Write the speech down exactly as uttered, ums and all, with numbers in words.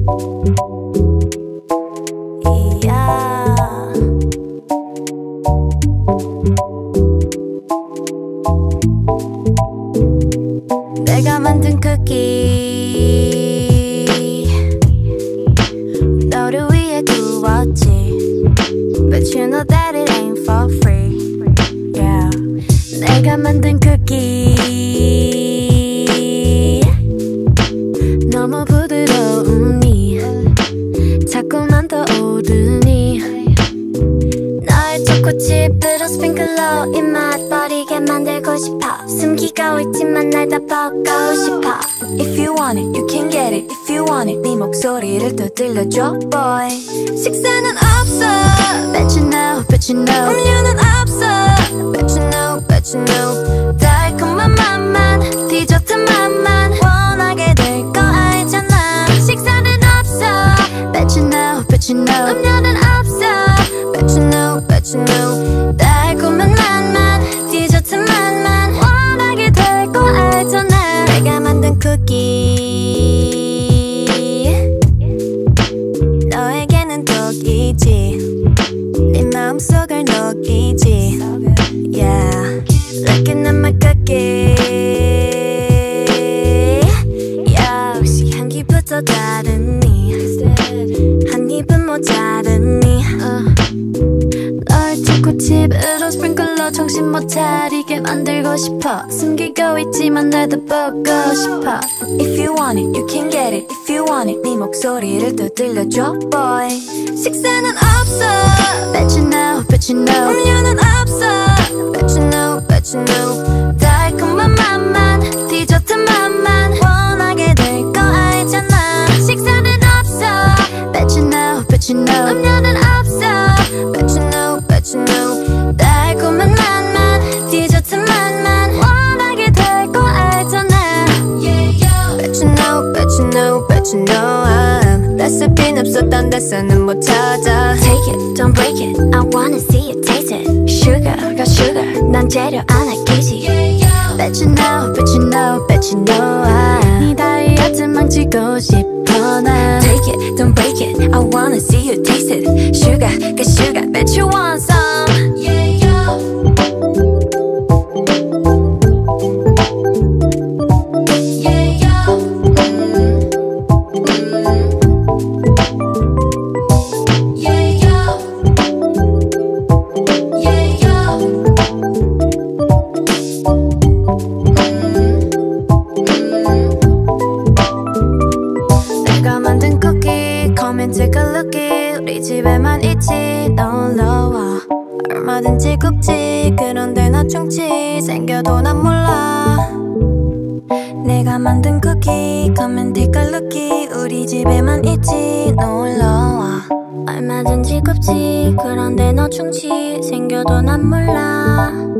내가 만든 쿠키 너를 위해 구웠지 But you know that it ain't for free yeah. 내가 만든 쿠키 너무 부드러우니 자꾸만 더 오르니 너의 초코칩으로 스프링클러 입맛 버리게 만들고 싶어 숨기고 있지만 날 다 보고 싶어 If you want it, you can get it If you want it, 네 목소리를 또 들려줘 boy 식사는 없어 Bet you know, bet you know 음료는 없어 Bet you know, bet you know 달콤한 맛만 디저트 맛만 원하게 될 거 알잖아 식사는 없어 Bet you know, bet you know 음료는 없어 Bet you know, bet you know 달콤한 맛만 디저트 맛만 원하게 될 거 알잖아 내가 만든 쿠키 너에게는 독이지 네 마음속을 녹이지 Yeah, looking at my cookie 역시 향기부터 다르니 한 입은 모자르니 uh. 널 초코칩으로 스프링클러 정신 못 차리게 만들고 싶어 숨기고 있지만 날 더 보고 싶어 If you want it, you can get it If you want it, 네 목소리를 또 들려줘 boy 식사는 없어 Bet you know, bet you know 음료는 없어 Bet you know, bet you know 달콤한 맛만 디저트 맛만 원하게 될 거 알잖아 식사는 없어 Bet you know, bet you know 음료는 없어 Bet you know, bet you know 달콤한 맛만 디저트 맛만 원하게 될 거 알잖아 Bet you know, bet you know, bet you know I'm 레시피는 없어 딴 데서는 못 찾아 Take it, don't break it I wanna see you taste it Sugar, got sugar 난 재료 안 아끼지 Bet you know, bet you know, bet you know I'm 네 다이어트 망치고 싶어 난 Take it, don't break it I wanna see you taste it Sugar, got sugar Bet you want some Yeah, yeah 만든 쿠키 Come and take a lookie 우리 집에만 있지 놀러와 얼마든지 굽지 그런데 나 충치 생겨도 난 몰라 내가 만든 쿠키 Come and take a lookie 우리 집에만 있지 놀러와 얼마든지 굽지 그런데 너 충치 생겨도 난 몰라